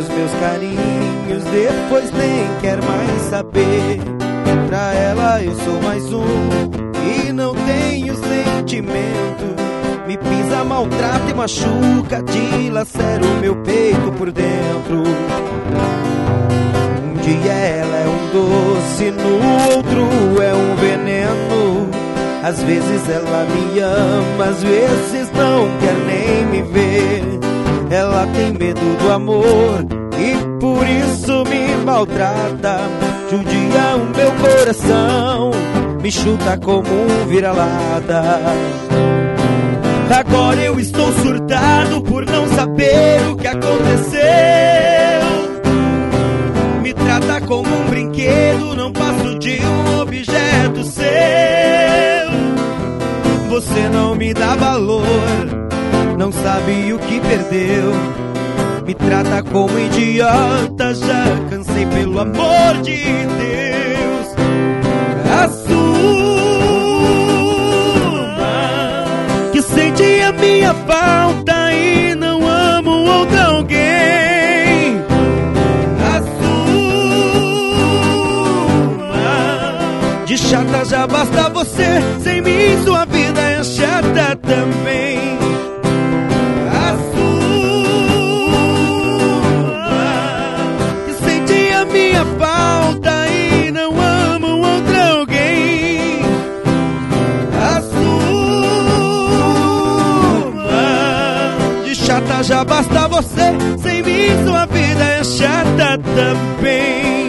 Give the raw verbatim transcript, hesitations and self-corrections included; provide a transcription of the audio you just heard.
os meus carinhos, depois nem quer mais saber. Pra ela eu sou mais um e não tenho sentimento. Me pisa, maltrata e machuca, dilacera o meu peito por dentro. Um dia ela é um doce, no outro é um veneno. Às vezes ela me ama, às vezes não quer nem me ver. Ela tem medo do amor e por isso me maltrata. Judia o meu coração, me chuta como um vira-lata. Agora eu estou surtado por não saber o que aconteceu. Me trata como um brinquedo, não passo de um objeto seu. Você não me dá valor, não sabe o que perdeu. Me trata como idiota, já cansei, pelo amor de Deus. Assuma que sente a minha falta e não amo outra alguém. Assuma, de chata já basta você, sem mim sua vida é chata também. Minha falta e não amo outra alguém. Assuma, de chata já basta você, sem mim sua vida é chata também.